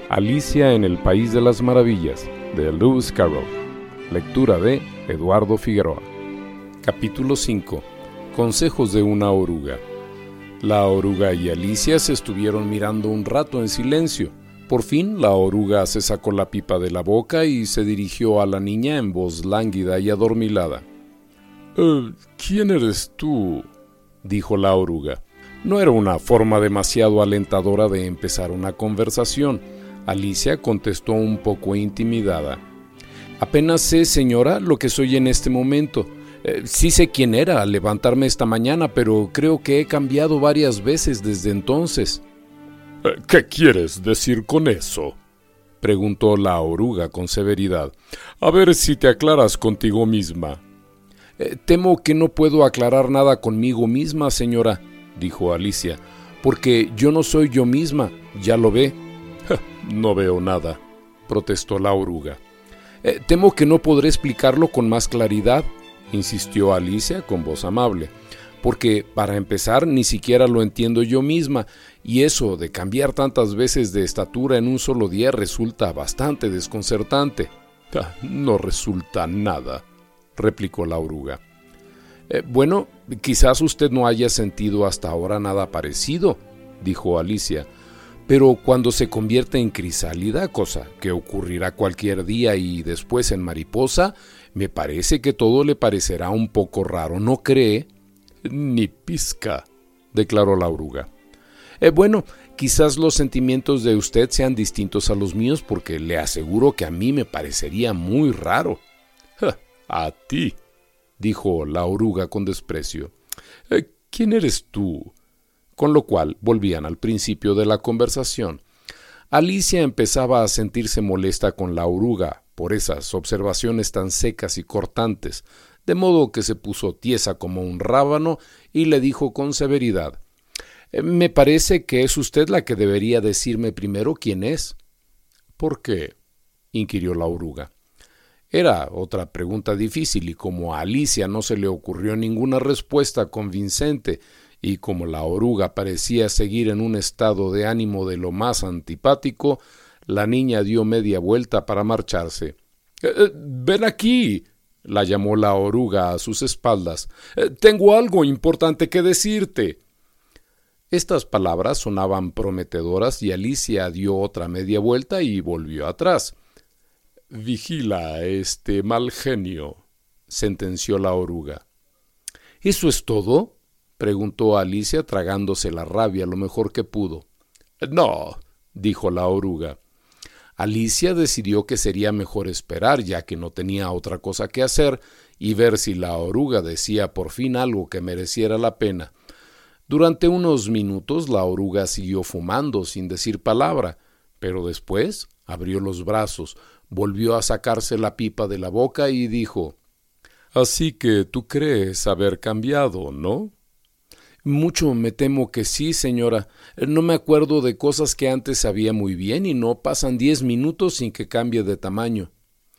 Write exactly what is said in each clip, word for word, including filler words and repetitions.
Alicia en el País de las Maravillas, de Lewis Carroll. Lectura de Eduardo Figueroa. Capítulo cinco. Consejos de una oruga. La oruga y Alicia se estuvieron mirando un rato en silencio. Por fin la oruga se sacó la pipa de la boca y se dirigió a la niña en voz lánguida y adormilada. «Eh, ¿Quién eres tú?», dijo la oruga. No era una forma demasiado alentadora de empezar una conversación. Alicia contestó un poco intimidada. «Apenas sé, señora, lo que soy en este momento. Eh, sí sé quién era al levantarme esta mañana, pero creo que he cambiado varias veces desde entonces». «¿Qué quieres decir con eso?», preguntó la oruga con severidad. «A ver si te aclaras contigo misma». Eh, «Temo que no puedo aclarar nada conmigo misma, señora», dijo Alicia, «porque yo no soy yo misma, ya lo ve». «No veo nada», protestó la oruga. Eh, «Temo que no podré explicarlo con más claridad», insistió Alicia con voz amable, «porque, para empezar, ni siquiera lo entiendo yo misma, y eso de cambiar tantas veces de estatura en un solo día resulta bastante desconcertante». Ah, «No resulta nada», replicó la oruga. Eh, «Bueno, quizás usted no haya sentido hasta ahora nada parecido», dijo Alicia, «pero cuando se convierte en crisálida, cosa que ocurrirá cualquier día y después en mariposa, me parece que todo le parecerá un poco raro, ¿no cree?» «Ni pizca», declaró la oruga. Eh, «bueno, quizás los sentimientos de usted sean distintos a los míos, porque le aseguro que a mí me parecería muy raro». «¿A ti?», dijo la oruga con desprecio. Eh, «¿Quién eres tú?». Con lo cual volvían al principio de la conversación. Alicia empezaba a sentirse molesta con la oruga por esas observaciones tan secas y cortantes, de modo que se puso tiesa como un rábano y le dijo con severidad: «Me parece que es usted la que debería decirme primero quién es». «¿Por qué?», inquirió la oruga. Era otra pregunta difícil y como a Alicia no se le ocurrió ninguna respuesta convincente y como la oruga parecía seguir en un estado de ánimo de lo más antipático, la niña dio media vuelta para marcharse. Eh, «Ven aquí», la llamó la oruga a sus espaldas. Eh, «tengo algo importante que decirte». Estas palabras sonaban prometedoras y Alicia dio otra media vuelta y volvió atrás. «Vigila a este mal genio», sentenció la oruga. «¿Eso es todo?», preguntó Alicia tragándose la rabia lo mejor que pudo. «No», dijo la oruga. Alicia decidió que sería mejor esperar, ya que no tenía otra cosa que hacer, y ver si la oruga decía por fin algo que mereciera la pena. Durante unos minutos la oruga siguió fumando sin decir palabra, pero después abrió los brazos, volvió a sacarse la pipa de la boca y dijo: «Así que tú crees haber cambiado, ¿no?». «Mucho me temo que sí, señora. No me acuerdo de cosas que antes sabía muy bien y no pasan diez minutos sin que cambie de tamaño».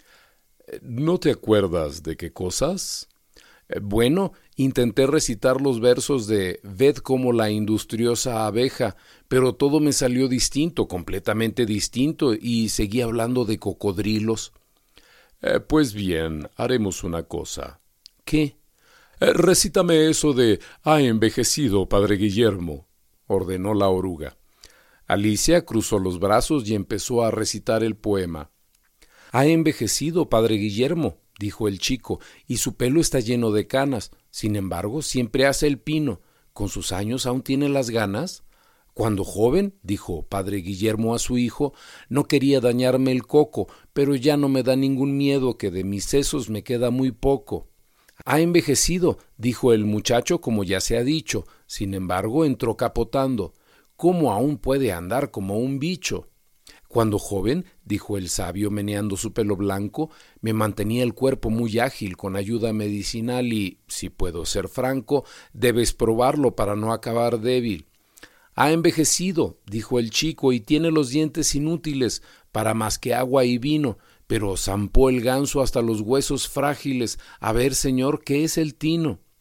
«¿No te acuerdas de qué cosas?». «Bueno, intenté recitar los versos de Ved como la industriosa abeja, pero todo me salió distinto, completamente distinto, y seguí hablando de cocodrilos». Eh, «Pues bien, haremos una cosa». «¿Qué?». Eh, «recítame eso de «ha envejecido, padre Guillermo», ordenó la oruga. Alicia cruzó los brazos y empezó a recitar el poema. «Ha envejecido, padre Guillermo», dijo el chico, «y su pelo está lleno de canas. Sin embargo, siempre hace el pino. ¿Con sus años aún tiene las ganas?». «Cuando joven», dijo padre Guillermo a su hijo, «no quería dañarme el coco, pero ya no me da ningún miedo, que de mis sesos me queda muy poco». «Ha envejecido», dijo el muchacho, como ya se ha dicho. Sin embargo, entró capotando. «¿Cómo aún puede andar como un bicho?». «Cuando joven», dijo el sabio meneando su pelo blanco, «me mantenía el cuerpo muy ágil con ayuda medicinal y, si puedo ser franco, debes probarlo para no acabar débil». «Ha envejecido», dijo el chico, «y tiene los dientes inútiles para más que agua y vino, pero zampó el ganso hasta los huesos frágiles. A ver, señor, ¿qué es el tino?».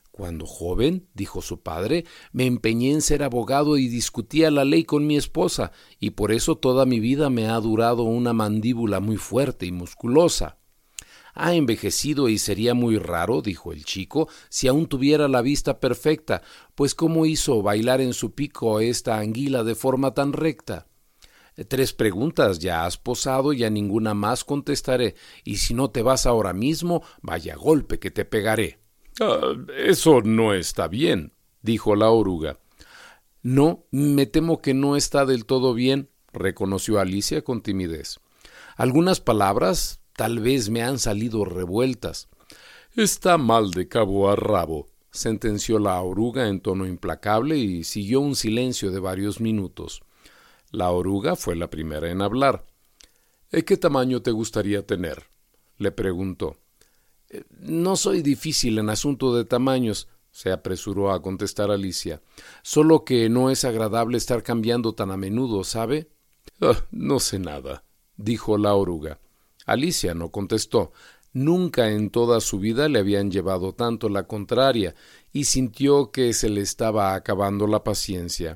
Cuando joven, dijo su padre, me empeñé en ser abogado y discutía la ley con mi esposa, y por eso toda mi vida me ha durado una mandíbula muy fuerte y musculosa. Ha envejecido y sería muy raro, dijo el chico, si aún tuviera la vista perfecta, pues ¿cómo hizo bailar en su pico esta anguila de forma tan recta? Tres preguntas ya has posado y a ninguna más contestaré, y si no te vas ahora mismo, vaya golpe que te pegaré. Ah, eso no está bien, dijo la oruga. No, me temo que no está del todo bien, reconoció Alicia con timidez. Algunas palabras tal vez me han salido revueltas. Está mal de cabo a rabo, sentenció la oruga en tono implacable y siguió un silencio de varios minutos. La oruga fue la primera en hablar. ¿Qué tamaño te gustaría tener?, le preguntó. No soy difícil en asunto de tamaños, se apresuró a contestar Alicia. Solo que no es agradable estar cambiando tan a menudo, ¿sabe? Ah, no sé nada, dijo la oruga. Alicia no contestó. Nunca en toda su vida le habían llevado tanto la contraria y sintió que se le estaba acabando la paciencia.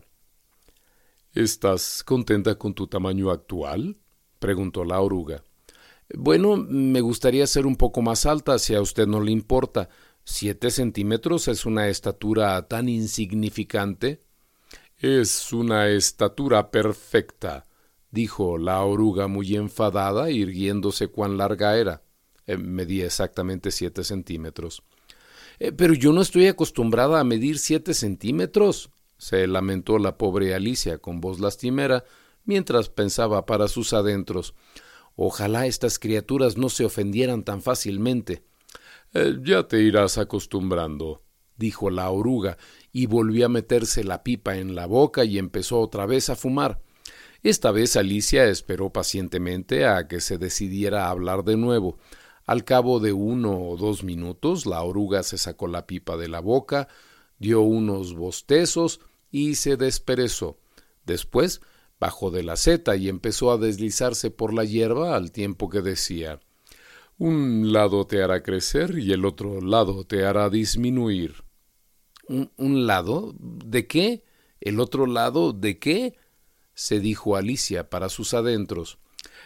¿Estás contenta con tu tamaño actual?, preguntó la oruga. Bueno, me gustaría ser un poco más alta, si a usted no le importa. ¿Siete centímetros es una estatura tan insignificante? Es una estatura perfecta, dijo la oruga muy enfadada, irguiéndose cuán larga era. Eh, medía exactamente siete centímetros. Eh, pero yo no estoy acostumbrada a medir siete centímetros, se lamentó la pobre Alicia con voz lastimera, mientras pensaba para sus adentros. Ojalá estas criaturas no se ofendieran tan fácilmente. Eh, ya te irás acostumbrando, dijo la oruga, y volvió a meterse la pipa en la boca y empezó otra vez a fumar. Esta vez Alicia esperó pacientemente a que se decidiera a hablar de nuevo. Al cabo de uno o dos minutos, la oruga se sacó la pipa de la boca, dio unos bostezos y se desperezó. Después bajó de la seta y empezó a deslizarse por la hierba al tiempo que decía: un lado te hará crecer y el otro lado te hará disminuir. ¿Un, un lado? ¿De qué? ¿El otro lado de qué?, se dijo Alicia para sus adentros.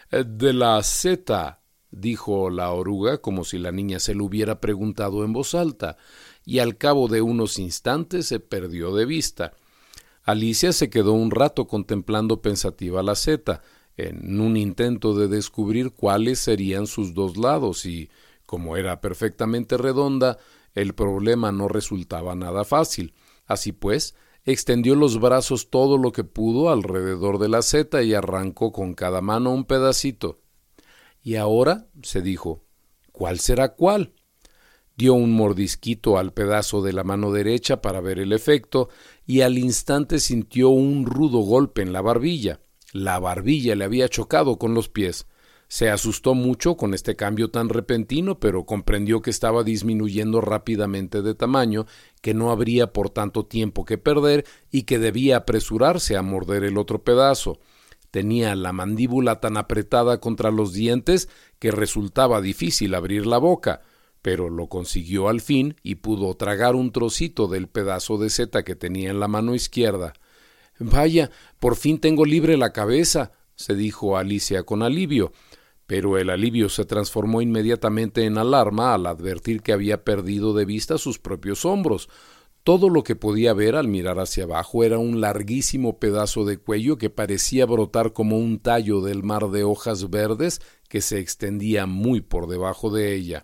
De la seta, dijo la oruga como si la niña se lo hubiera preguntado en voz alta, y al cabo de unos instantes se perdió de vista. Alicia se quedó un rato contemplando pensativa la seta, en un intento de descubrir cuáles serían sus dos lados, y, como era perfectamente redonda, el problema no resultaba nada fácil. Así pues, extendió los brazos todo lo que pudo alrededor de la seta y arrancó con cada mano un pedacito. «¿Y ahora?», se dijo, «¿cuál será cuál?». Dio un mordisquito al pedazo de la mano derecha para ver el efecto, y al instante sintió un rudo golpe en la barbilla. La barbilla le había chocado con los pies. Se asustó mucho con este cambio tan repentino, pero comprendió que estaba disminuyendo rápidamente de tamaño, que no habría por tanto tiempo que perder y que debía apresurarse a morder el otro pedazo. Tenía la mandíbula tan apretada contra los dientes que resultaba difícil abrir la boca, pero lo consiguió al fin y pudo tragar un trocito del pedazo de seta que tenía en la mano izquierda. «Vaya, por fin tengo libre la cabeza», se dijo Alicia con alivio. Pero el alivio se transformó inmediatamente en alarma al advertir que había perdido de vista sus propios hombros. Todo lo que podía ver al mirar hacia abajo era un larguísimo pedazo de cuello que parecía brotar como un tallo del mar de hojas verdes que se extendía muy por debajo de ella.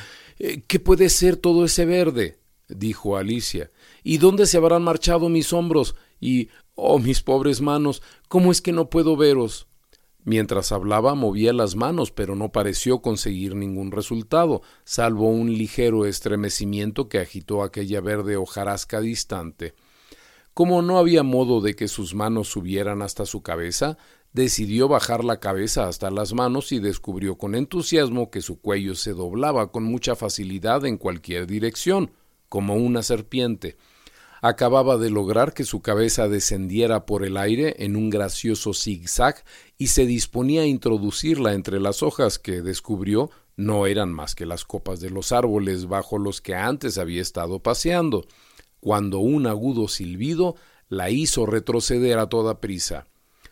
«¿Qué puede ser todo ese verde?», dijo Alicia. «¿Y dónde se habrán marchado mis hombros? Y, oh, mis pobres manos, ¿cómo es que no puedo veros?». Mientras hablaba movía las manos, pero no pareció conseguir ningún resultado, salvo un ligero estremecimiento que agitó aquella verde hojarasca distante. Como no había modo de que sus manos subieran hasta su cabeza, decidió bajar la cabeza hasta las manos y descubrió con entusiasmo que su cuello se doblaba con mucha facilidad en cualquier dirección, como una serpiente. Acababa de lograr que su cabeza descendiera por el aire en un gracioso zigzag y se disponía a introducirla entre las hojas que descubrió No eran más que las copas de los árboles bajo los que antes había estado paseando, cuando un agudo silbido la hizo retroceder a toda prisa.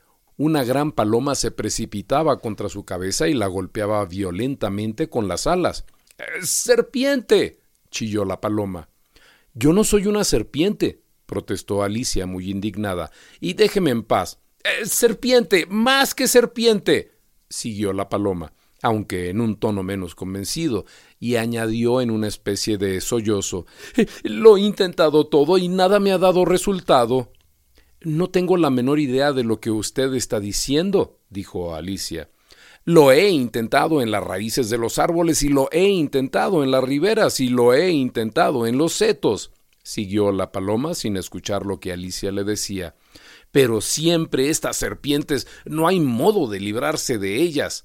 Una gran paloma se precipitaba contra su cabeza y la golpeaba violentamente con las alas. ¡Serpiente!, chilló la paloma. «Yo no soy una serpiente», protestó Alicia muy indignada, «y déjeme en paz». «¡Serpiente! ¡Más que serpiente!», siguió la paloma, aunque en un tono menos convencido, y añadió en una especie de sollozo: «Lo he intentado todo y nada me ha dado resultado». «No tengo la menor idea de lo que usted está diciendo», dijo Alicia. «Lo he intentado en las raíces de los árboles y lo he intentado en las riberas y lo he intentado en los setos», siguió la paloma sin escuchar lo que Alicia le decía. «Pero siempre estas serpientes, no hay modo de librarse de ellas».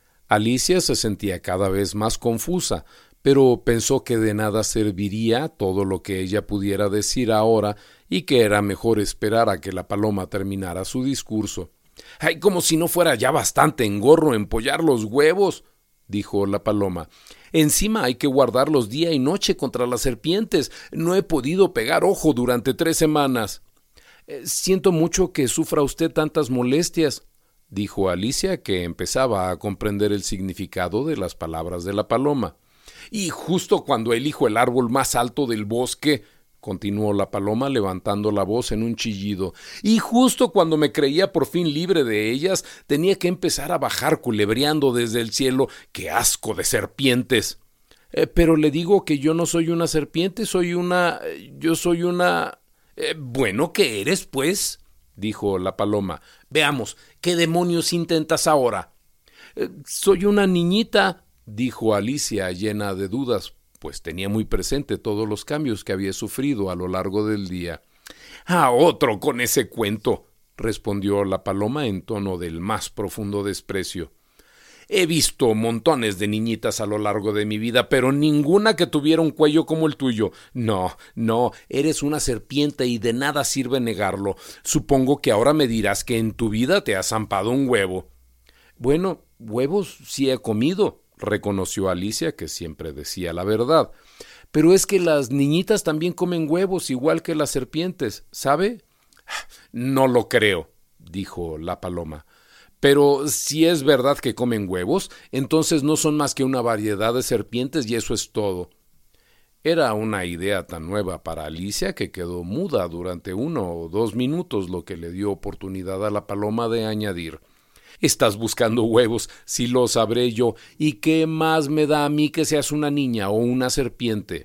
Alicia se sentía cada vez más confusa, pero pensó que de nada serviría todo lo que ella pudiera decir ahora y que era mejor esperar a que la paloma terminara su discurso. «Ay, como si no fuera ya bastante engorro empollar los huevos», dijo la paloma. «Encima hay que guardarlos día y noche contra las serpientes. No he podido pegar ojo durante tres semanas». «Siento mucho que sufra usted tantas molestias», dijo Alicia, que empezaba a comprender el significado de las palabras de la paloma. «Y justo cuando elijo el árbol más alto del bosque», continuó la paloma levantando la voz en un chillido, «y justo cuando me creía por fin libre de ellas, tenía que empezar a bajar culebreando desde el cielo. ¡Qué asco de serpientes!» Eh, «pero le digo que yo no soy una serpiente, soy una... yo soy una... Eh, bueno, ¿qué eres, pues?», dijo la paloma. «Veamos, ¿qué demonios intentas ahora?» Eh, «soy una niñita», dijo Alicia, llena de dudas, pues tenía muy presente todos los cambios que había sufrido a lo largo del día. «¡A otro con ese cuento!», respondió la paloma en tono del más profundo desprecio. «He visto montones de niñitas a lo largo de mi vida, pero ninguna que tuviera un cuello como el tuyo. No, no, eres una serpiente y de nada sirve negarlo. Supongo que ahora me dirás que en tu vida te has zampado un huevo». «Bueno, huevos sí he comido», reconoció Alicia, que siempre decía la verdad. «Pero es que las niñitas también comen huevos, igual que las serpientes, ¿sabe?» «No lo creo», dijo la paloma. «Pero si es verdad que comen huevos, entonces no son más que una variedad de serpientes y eso es todo». Era una idea tan nueva para Alicia que quedó muda durante uno o dos minutos, lo que le dio oportunidad a la paloma de añadir: «Estás buscando huevos, si lo sabré yo, ¿y qué más me da a mí que seas una niña o una serpiente?»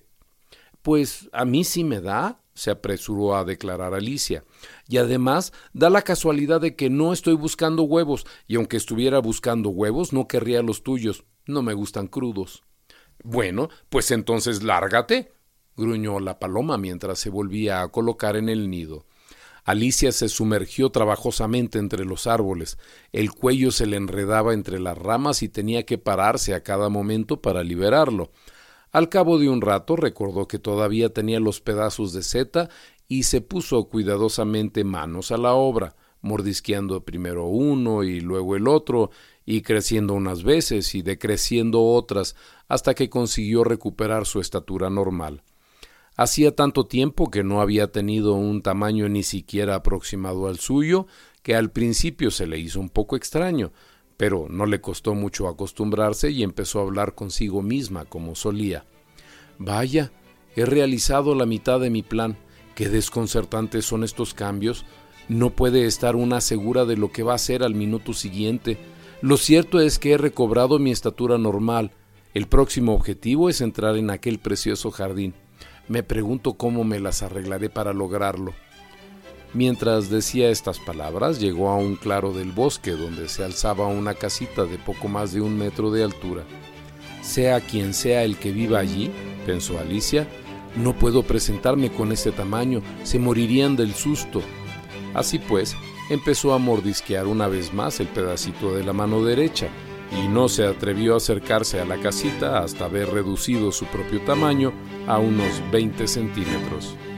«Pues a mí sí me da», se apresuró a declarar Alicia, «y además da la casualidad de que no estoy buscando huevos, y aunque estuviera buscando huevos no querría los tuyos, no me gustan crudos». «Bueno, pues entonces lárgate», gruñó la paloma mientras se volvía a colocar en el nido. Alicia se sumergió trabajosamente entre los árboles. El cuello se le enredaba entre las ramas y tenía que pararse a cada momento para liberarlo. Al cabo de un rato recordó que todavía tenía los pedazos de seta y se puso cuidadosamente manos a la obra, mordisqueando primero uno y luego el otro, y creciendo unas veces y decreciendo otras, hasta que consiguió recuperar su estatura normal. Hacía tanto tiempo que no había tenido un tamaño ni siquiera aproximado al suyo, que al principio se le hizo un poco extraño, pero no le costó mucho acostumbrarse y empezó a hablar consigo misma como solía. «Vaya, he realizado la mitad de mi plan. Qué desconcertantes son estos cambios. No puede estar una segura de lo que va a hacer al minuto siguiente. Lo cierto es que he recobrado mi estatura normal. El próximo objetivo es entrar en aquel precioso jardín. Me pregunto cómo me las arreglaré para lograrlo». Mientras decía estas palabras, llegó a un claro del bosque donde se alzaba una casita de poco más de un metro de altura. «Sea quien sea el que viva allí», pensó Alicia, «no puedo presentarme con ese tamaño, se morirían del susto». Así pues, empezó a mordisquear una vez más el pedacito de la mano derecha, y no se atrevió a acercarse a la casita hasta haber reducido su propio tamaño a unos veinte centímetros.